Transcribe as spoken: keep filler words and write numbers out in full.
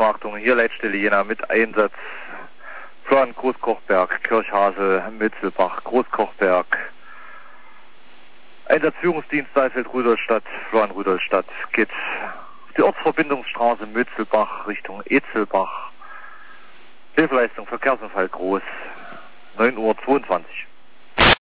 Dienstverachtung, hier Leitstelle Jena mit Einsatz. Florian Großkochberg, Kirchhasel, Mützelbach, Großkochberg. Einsatzführungsdienst Saalfeld-Rudolstadt, Florian-Rudolstadt geht auf die Ortsverbindungsstraße Mützelbach Richtung Etzelbach. Hilfeleistung Verkehrsunfall groß, neun Uhr zweiundzwanzig.